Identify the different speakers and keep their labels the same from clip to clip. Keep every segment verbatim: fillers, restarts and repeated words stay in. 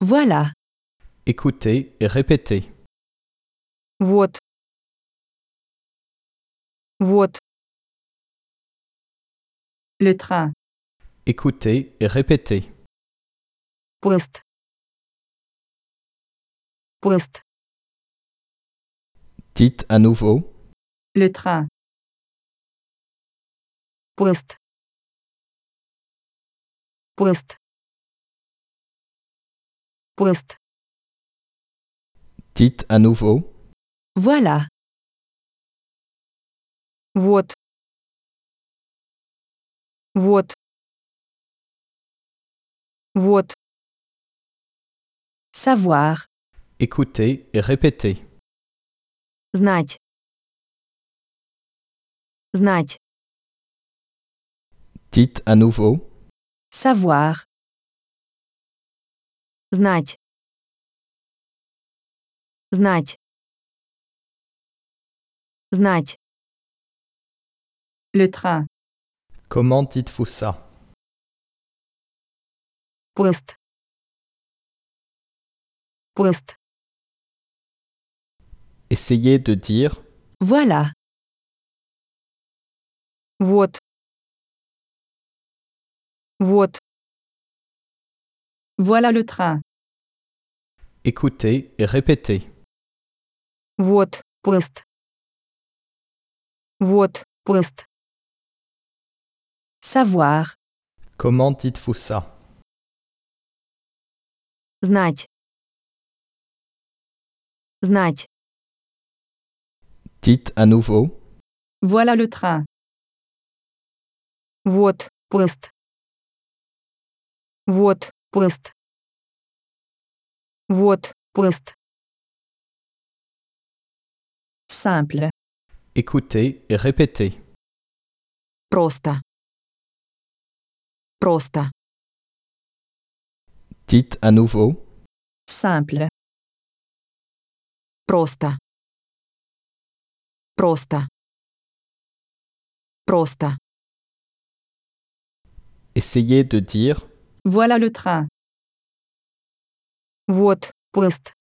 Speaker 1: Voilà.
Speaker 2: Écoutez et répétez.
Speaker 3: Вот. Вот. Le train.
Speaker 2: Écoutez et répétez.
Speaker 3: Поезд. Поезд.
Speaker 2: Dites à nouveau.
Speaker 3: Le train. Поезд. Поезд. Поезд.
Speaker 2: Dites à nouveau.
Speaker 1: Voilà.
Speaker 3: Вот. Вот. Вот.
Speaker 1: Savoir.
Speaker 2: Écoutez et répétez.
Speaker 3: Знать. Знать.
Speaker 2: Dites à nouveau.
Speaker 1: Savoir.
Speaker 3: Знать. Знать. Знать. Le train.
Speaker 2: Comment dites-vous ça?
Speaker 3: Поезд. Поезд.
Speaker 2: Essayez de dire.
Speaker 1: Voilà.
Speaker 3: Вот. Вот. Voilà le train.
Speaker 2: Écoutez et répétez.
Speaker 3: Вот. Поезд. Вот. Поезд.
Speaker 1: Savoir.
Speaker 2: Comment dites-vous ça?
Speaker 3: Знать. Знать.
Speaker 2: Dites à nouveau.
Speaker 3: Voilà le train. Вот. Поезд. Вот. Поезд. Вот. Поезд.
Speaker 1: Simple.
Speaker 2: Écoutez et répétez.
Speaker 3: Просто. Просто.
Speaker 2: Dites à nouveau.
Speaker 1: Simple.
Speaker 3: Просто. Просто. Просто.
Speaker 2: Essayez de dire.
Speaker 3: Voilà le train. Вот. Поезд.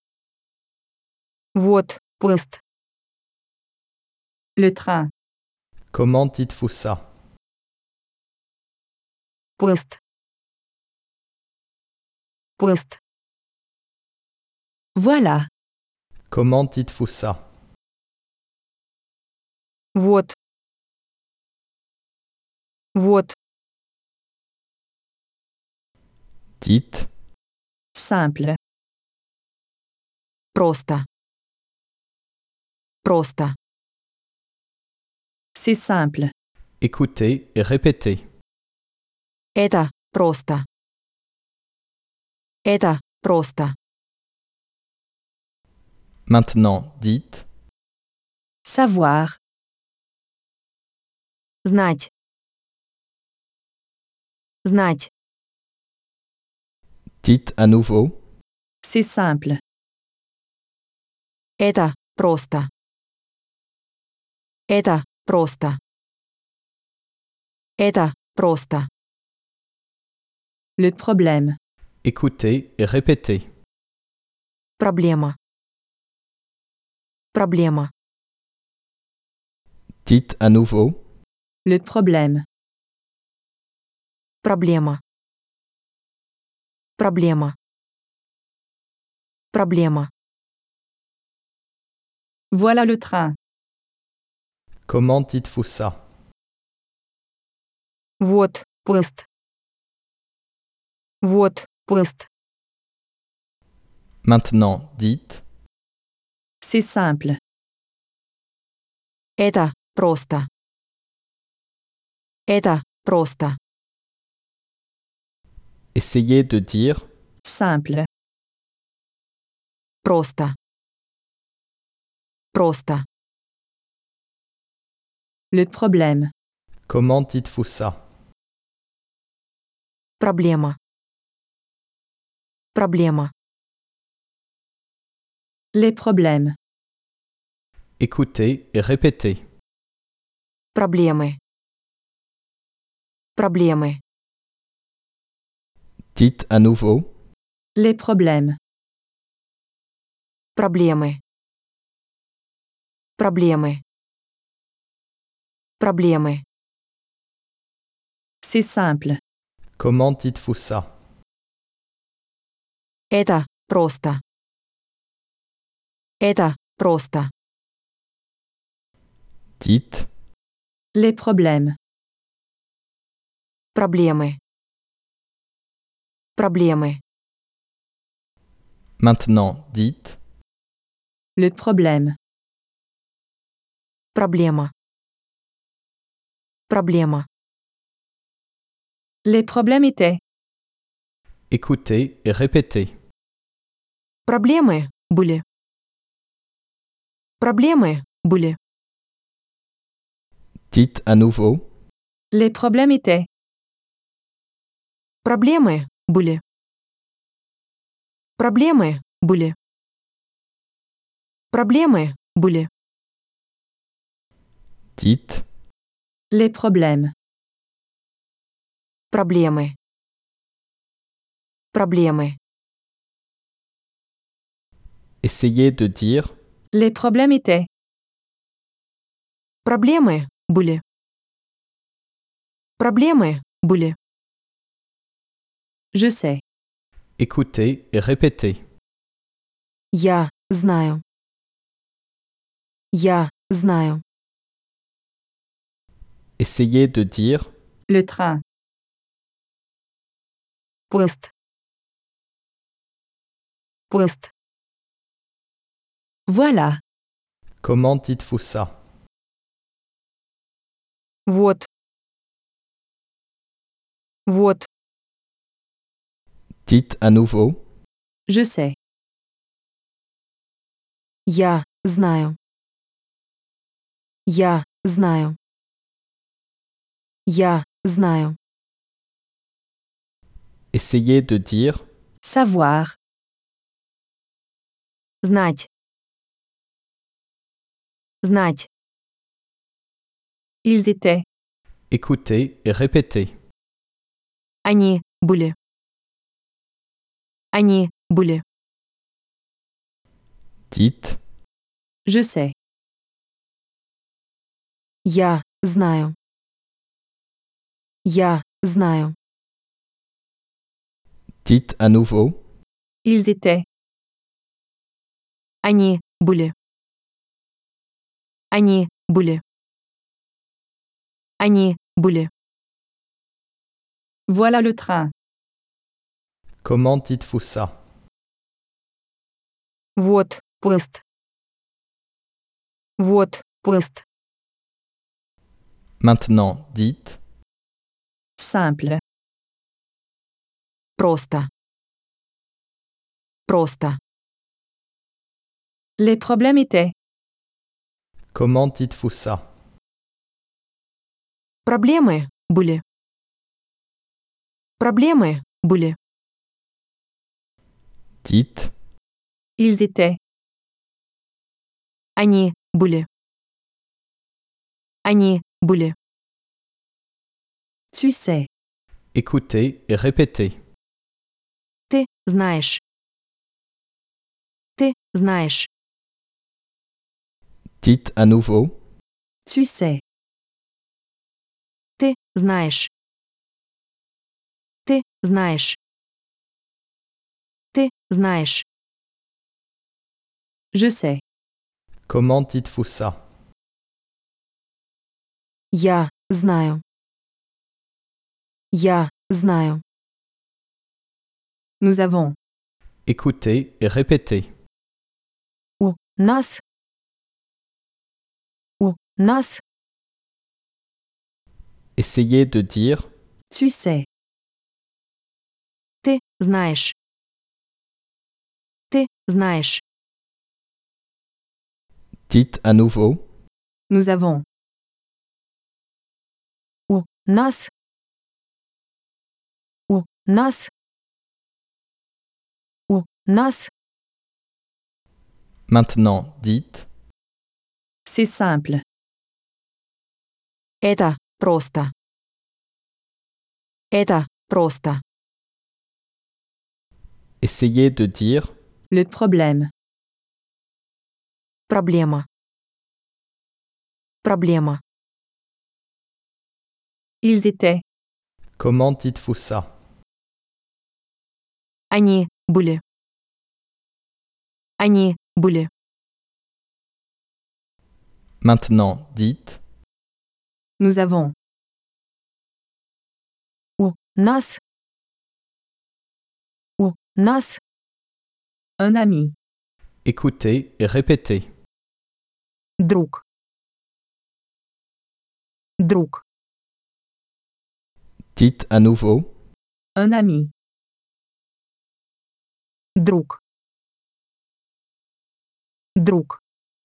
Speaker 3: Вот. Поезд. Le train.
Speaker 2: Comment dites-vous ça?
Speaker 3: Поезд. Поезд.
Speaker 1: Voilà.
Speaker 2: Comment dites-vous ça?
Speaker 3: Вот. Вот.
Speaker 2: Dites.
Speaker 1: Simple.
Speaker 3: Просто. Просто.
Speaker 1: C'est simple.
Speaker 2: Écoutez et répétez.
Speaker 3: Это просто. Это просто.
Speaker 2: Maintenant, dites.
Speaker 1: Savoir.
Speaker 3: Знать. Знать.
Speaker 2: Dites à nouveau.
Speaker 1: C'est simple.
Speaker 3: Это просто. Это просто. Это просто.
Speaker 1: Le problème.
Speaker 2: Écoutez et répétez.
Speaker 3: Проблема. Проблема.
Speaker 2: Dites à nouveau.
Speaker 1: Le problème.
Speaker 3: Проблема. Проблема. Проблема.
Speaker 1: Voilà le train.
Speaker 2: Comment dites-vous ça?
Speaker 3: Вот. Поезд. Вот. Поезд.
Speaker 2: Maintenant, dites.
Speaker 1: C'est simple.
Speaker 3: Это просто. Это просто.
Speaker 2: Essayez de dire.
Speaker 1: Simple.
Speaker 3: Просто. Просто.
Speaker 1: Le problème.
Speaker 2: Comment dites-vous ça?
Speaker 3: Проблема. Проблема.
Speaker 1: Les problèmes.
Speaker 2: Écoutez et répétez.
Speaker 3: Проблемы. Проблемы.
Speaker 2: Dites à nouveau.
Speaker 1: Les problèmes.
Speaker 3: Проблемы. Проблемы. Проблемы.
Speaker 1: C'est simple.
Speaker 2: Comment dites-vous ça?
Speaker 3: Это просто. Это просто.
Speaker 2: Dites
Speaker 1: Les problèmes.
Speaker 3: Проблемы. Проблемы.
Speaker 2: maintenant, dites
Speaker 1: Le problème.
Speaker 3: Проблема. Проблема.
Speaker 1: Les problèmes étaient.
Speaker 2: écoutez et répétez.
Speaker 3: Проблемы были. Проблемы были.
Speaker 2: Dites à nouveau.
Speaker 1: Les problèmes étaient.
Speaker 3: Проблемы были. Проблемы были. Проблемы были.
Speaker 2: Dites
Speaker 1: Les problèmes.
Speaker 3: Проблемы. Проблемы.
Speaker 2: essayez de dire
Speaker 1: Les problèmes étaient.
Speaker 3: Проблемы были. Проблемы были.
Speaker 1: Je sais.
Speaker 2: écoutez et répétez.
Speaker 3: Я знаю. Я знаю.
Speaker 2: essayez de dire
Speaker 1: Le train.
Speaker 3: Поезд. Поезд.
Speaker 1: Voilà.
Speaker 2: comment dites-vous ça?
Speaker 3: Вот. Вот.
Speaker 2: Dites à nouveau.
Speaker 1: Je sais.
Speaker 3: Я знаю. Я знаю. Я знаю.
Speaker 2: essayez de dire
Speaker 1: Savoir.
Speaker 3: Знать. Знать.
Speaker 1: Ils étaient.
Speaker 2: écoutez et répétez.
Speaker 3: Они были. Они были.
Speaker 2: Dites
Speaker 1: Je sais.
Speaker 3: Я знаю. Я знаю.
Speaker 2: dites à nouveau.
Speaker 1: Ils étaient.
Speaker 3: Они были. Они были. Они были.
Speaker 1: Voilà le train.
Speaker 2: comment dites-vous ça?
Speaker 3: Вот поезд. Вот поезд.
Speaker 2: maintenant, dites
Speaker 1: Simple.
Speaker 3: Просто. Просто.
Speaker 1: Les problèmes étaient.
Speaker 2: comment dites-vous ça?
Speaker 3: Проблемы были. Проблемы были.
Speaker 2: Dites
Speaker 1: Ils étaient.
Speaker 3: Они были. Они были.
Speaker 1: Tu sais.
Speaker 2: écoutez et répétez.
Speaker 3: Ты знаешь. Ты знаешь.
Speaker 2: Dites à nouveau.
Speaker 1: Tu sais.
Speaker 3: Ты знаешь. Ты знаешь. Ты знаешь.
Speaker 1: Je sais.
Speaker 2: comment dites-vous ça?
Speaker 3: Я знаю. Я знаю.
Speaker 1: Nous avons.
Speaker 2: écoutez et répétez.
Speaker 3: У нас. У нас.
Speaker 2: essayez de dire
Speaker 1: Tu sais.
Speaker 3: Ты знаешь. Ты знаешь.
Speaker 2: dites à nouveau.
Speaker 1: Nous avons.
Speaker 3: У нас. У нас. У нас.
Speaker 2: maintenant, dites
Speaker 1: C'est simple.
Speaker 3: Это просто. Это просто.
Speaker 2: Essayez de dire
Speaker 1: Le problème.
Speaker 3: Проблема. Проблема.
Speaker 1: Ils étaient.
Speaker 2: comment dites-vous ça?
Speaker 3: Они были. Они были.
Speaker 2: Maintenant, dites
Speaker 1: Nous avons.
Speaker 3: У нас. У нас.
Speaker 1: Un ami.
Speaker 2: écoutez et répétez.
Speaker 3: Друг. Друг.
Speaker 2: Dites à nouveau.
Speaker 1: Un ami.
Speaker 3: Друг. Друг.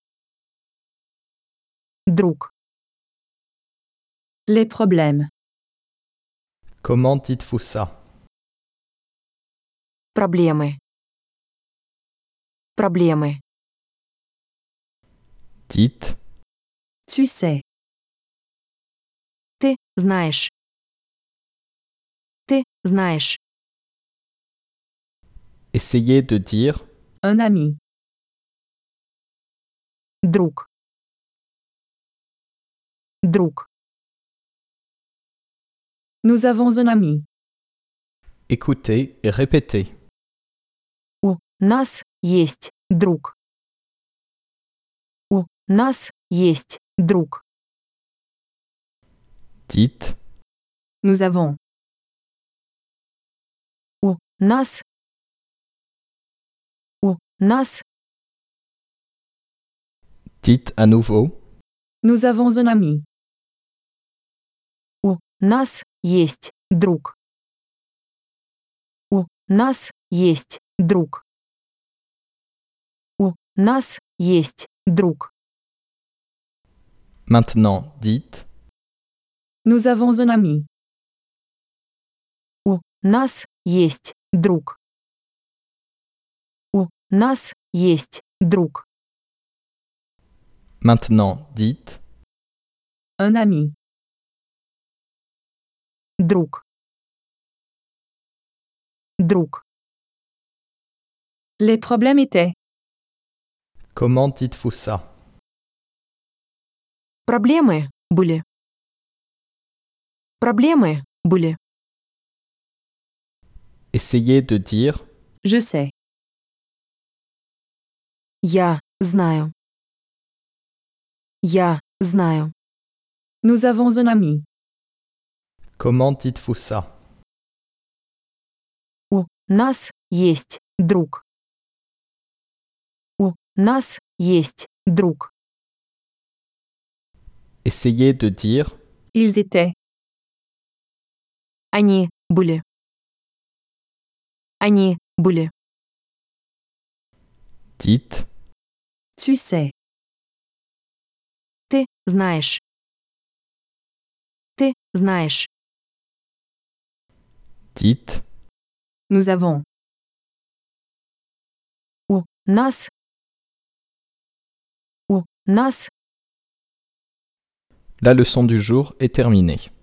Speaker 3: Друг.
Speaker 1: Les problèmes.
Speaker 2: Comment dites-vous ça?
Speaker 3: Проблемы. Проблемы.
Speaker 2: Dites
Speaker 1: Tu sais.
Speaker 3: Ты знаешь. Ты знаешь.
Speaker 2: essayez de dire
Speaker 1: Un ami.
Speaker 3: Друг. Друг.
Speaker 1: Nous avons un ami.
Speaker 2: écoutez et répétez.
Speaker 3: У нас есть друг. У нас есть друг.
Speaker 2: Dites
Speaker 1: Nous avons.
Speaker 3: У нас. У нас.
Speaker 2: dites à nouveau.
Speaker 1: Nous avons un ami.
Speaker 3: У нас есть друг. У нас есть друг. У нас есть друг.
Speaker 2: Maintenant, dites
Speaker 1: Nous avons un ami.
Speaker 3: У нас есть друг. У нас есть друг.
Speaker 2: Maintenant, dites
Speaker 1: Un ami.
Speaker 3: Друг. Друг.
Speaker 1: Les problèmes étaient.
Speaker 2: comment dites-vous ça?
Speaker 3: Проблемы были. Проблемы были.
Speaker 2: Essayez de dire
Speaker 1: Je sais.
Speaker 3: Я знаю. Я знаю.
Speaker 1: Nous avons un ami.
Speaker 2: comment dites-vous ça?
Speaker 3: У нас есть друг. У нас есть друг.
Speaker 2: Essayez de dire
Speaker 1: Ils étaient.
Speaker 3: Они были. Они были.
Speaker 2: dites
Speaker 1: Tu sais.
Speaker 3: Ты знаешь. Ты знаешь.
Speaker 2: dites
Speaker 1: Nous avons.
Speaker 3: У нас. У нас.
Speaker 2: La leçon du jour est terminée.